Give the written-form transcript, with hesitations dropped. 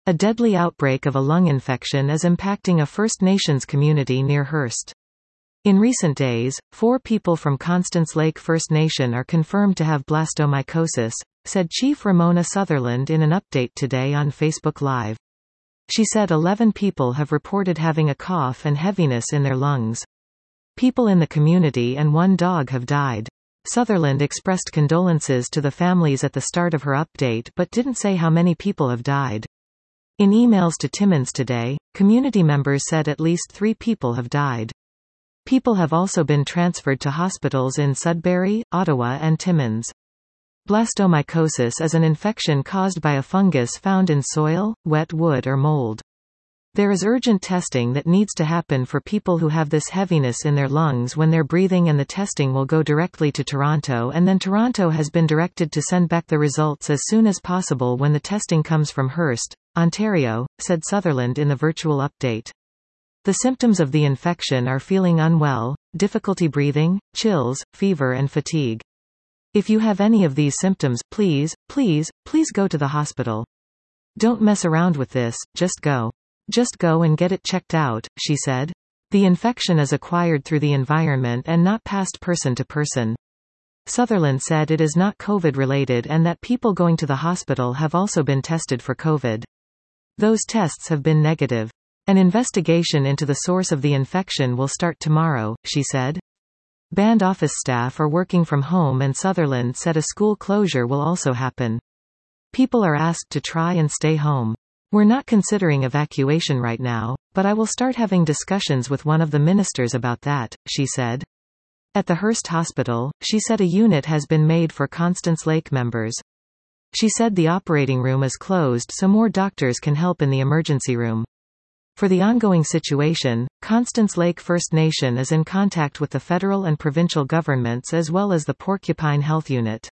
A deadly outbreak of a lung infection is impacting a First Nations community near Hearst. In recent days, 4 people from Constance Lake First Nation are confirmed to have blastomycosis, said Chief Ramona Sutherland in an update today on Facebook Live. She said 11 people have reported having a cough and heaviness in their lungs. People in the community and 1 dog have died. Sutherland expressed condolences to the families at the start of her update but didn't say how many people have died. In emails to Timmins today, community members said at least 3 people have died. People have also been transferred to hospitals in Sudbury, Ottawa and Timmins. Blastomycosis is an infection caused by a fungus found in soil, wet wood or mold. There is urgent testing that needs to happen for people who have this heaviness in their lungs when they're breathing, and the testing will go directly to Toronto, and then Toronto has been directed to send back the results as soon as possible when the testing comes from Hearst, Ontario, said Sutherland in the virtual update. The symptoms of the infection are feeling unwell, difficulty breathing, chills, fever and fatigue. If you have any of these symptoms, please go to the hospital. Don't mess around with this, just go. Just go and get it checked out, she said. The infection is acquired through the environment and not passed person to person. Sutherland said it is not COVID-related and that people going to the hospital have also been tested for COVID. Those tests have been negative. An investigation into the source of the infection will start tomorrow, she said. Band office staff are working from home and Sutherland said a school closure will also happen. People are asked to try and stay home. We're not considering evacuation right now, but I will start having discussions with one of the ministers about that, she said. At the Hearst Hospital, she said a unit has been made for Constance Lake members. She said the operating room is closed so more doctors can help in the emergency room. For the ongoing situation, Constance Lake First Nation is in contact with the federal and provincial governments as well as the Porcupine Health Unit.